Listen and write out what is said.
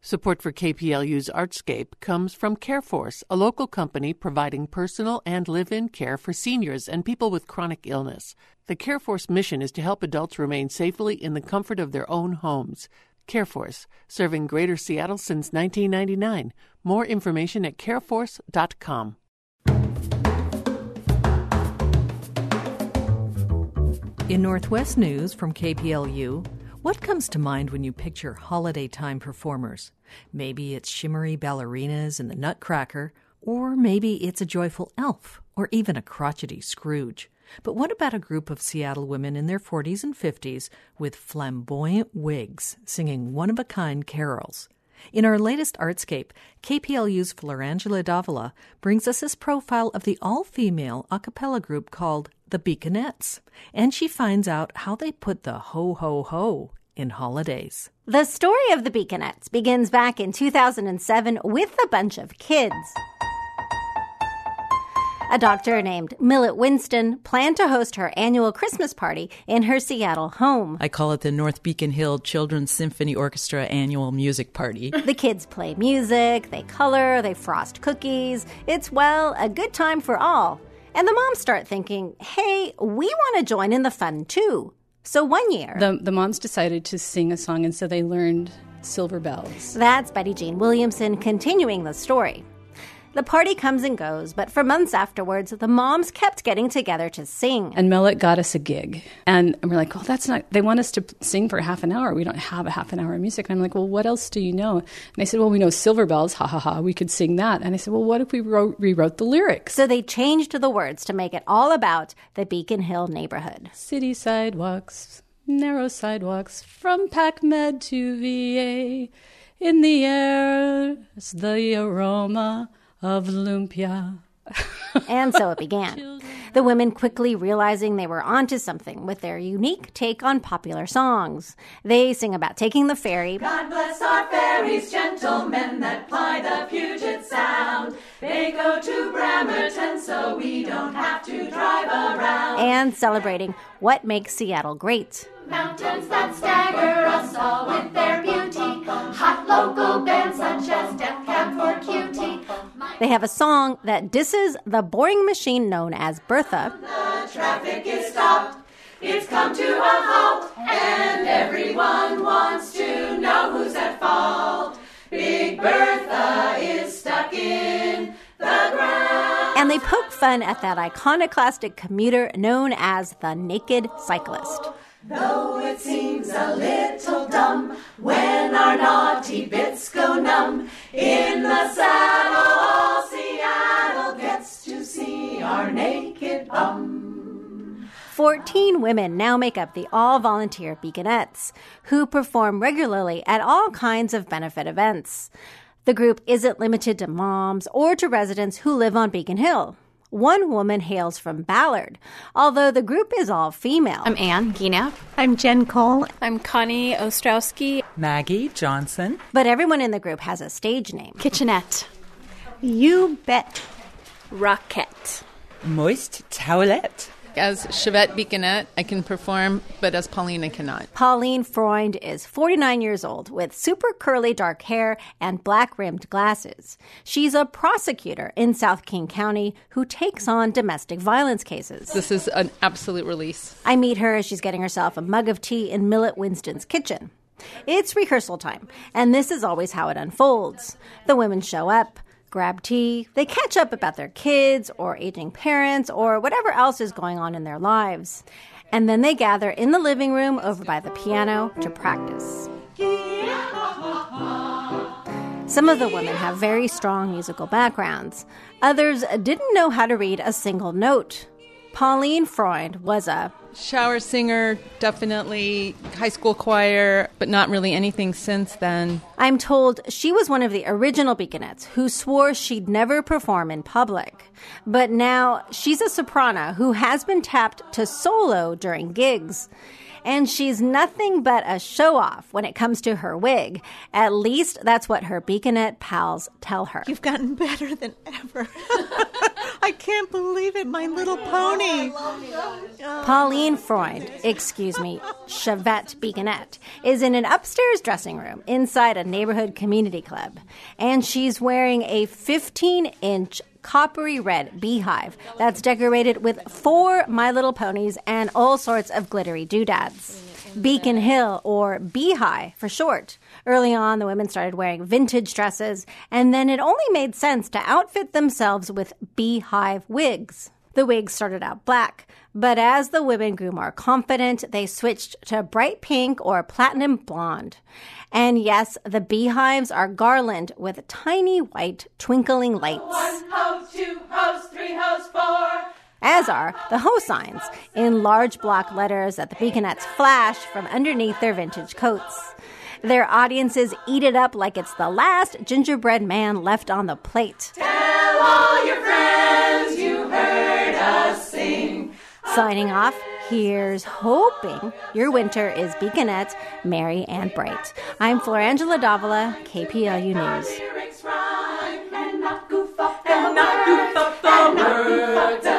Support for KPLU's Artscape comes from CareForce, a local company providing personal and live-in care for seniors and people with chronic illness. The CareForce mission is to help adults remain safely in the comfort of their own homes. CareForce, serving Greater Seattle since 1999. More information at careforce.com. In Northwest News from KPLU, what comes to mind when you picture holiday time performers? Maybe it's shimmery ballerinas in the Nutcracker, or maybe it's a joyful elf, or even a crotchety Scrooge. But what about a group of Seattle women in their 40s and 50s with flamboyant wigs singing one-of-a-kind carols? In our latest Artscape, KPLU's Florangela Davila brings us this profile of the all-female a cappella group called the Beaconettes, and she finds out how they put the ho-ho-ho in holidays. The story of the Beaconettes begins back in 2007 with a bunch of kids. A doctor named Millet Winston planned to host her annual Christmas party in her Seattle home. I call it the North Beacon Hill Children's Symphony Orchestra annual music party. The kids play music, they color, they frost cookies. It's, well, a good time for all. And the moms start thinking, hey, we want to join in the fun too. So one year, the moms decided to sing a song, and so they learned Silver Bells. That's Betty Jean Williamson continuing the story. The party comes and goes, but for months afterwards, the moms kept getting together to sing. And Millet got us a gig. And we're like, well, that's not, they want us to sing for half an hour. We don't have a half an hour of music. And I'm like, well, what else do you know? And they said, well, we know Silver Bells, ha ha ha, we could sing that. And I said, well, what if we rewrote the lyrics? So they changed the words to make it all about the Beacon Hill neighborhood. City sidewalks, narrow sidewalks, from PacMed to VA. In the air is the aroma of lumpia. And so it began. The women quickly realizing they were onto something with their unique take on popular songs. They sing about taking the ferry. God bless our ferries, gentlemen that ply the Puget Sound. They go to Bremerton so we don't have to drive around. And celebrating what makes Seattle great. Mountains that stagger us all with their beauty. Hot local bands such as Death Cab for Cutie. They have a song that disses the boring machine known as Bertha. The traffic is stopped. It's come to a halt. And everyone wants to know who's at fault. Big Bertha is stuck in the ground. And they poke fun at that iconoclastic commuter known as the Naked Cyclist. Though it seems a little dumb when our naughty bits go numb, in the saddle all Seattle gets to see our naked bum. 14 women now make up the all-volunteer Beaconettes, who perform regularly at all kinds of benefit events. The group isn't limited to moms or to residents who live on Beacon Hill. One woman hails from Ballard, although the group is all female. I'm Ann Gienap. I'm Jen Cole. I'm Connie Ostrowski. Maggie Johnson. But everyone in the group has a stage name. Kitchenette. You bet. Rockette. Moist Towelette. As Chevette Beaconette, I can perform, but as Pauline, I cannot. Pauline Freund is 49 years old with super curly dark hair and black-rimmed glasses. She's a prosecutor in South King County who takes on domestic violence cases. This is an absolute release. I meet her as she's getting herself a mug of tea in Millet Winston's kitchen. It's rehearsal time, and this is always how it unfolds. The women show up, grab tea, they catch up about their kids or aging parents or whatever else is going on in their lives. And then they gather in the living room over by the piano to practice. Some of the women have very strong musical backgrounds. Others didn't know how to read a single note. Pauline Freund was a shower singer, definitely high school choir, but not really anything since then. I'm told she was one of the original Beaconettes who swore she'd never perform in public. But now she's a soprano who has been tapped to solo during gigs. And she's nothing but a show-off when it comes to her wig. At least that's what her Beaconette pals tell her. You've gotten better than ever. I can't believe it, My Little Pony. Pauline Freund, Chevette Beaconette, is in an upstairs dressing room inside a neighborhood community club. And she's wearing a 15-inch coppery red beehive that's decorated with 4 My Little Ponies and all sorts of glittery doodads. Beacon Hill, or Beehive for short. Early on, the women started wearing vintage dresses, and then it only made sense to outfit themselves with beehive wigs. The wigs started out black, but as the women grew more confident, they switched to bright pink or platinum blonde. And yes, the beehives are garlanded with tiny white twinkling lights. 1 hose, 2 hose, 3 hose, 4. As are the hoe signs in large block letters that the Beaconettes flash from underneath their vintage coats. Their audiences eat it up like it's the last gingerbread man left on the plate. Tell all your friends you heard us sing. Signing off, here's hoping your winter is Beaconette, merry and bright. I'm Florangela Davila, KPLU News. Lyrics rhyme and not goof up the words.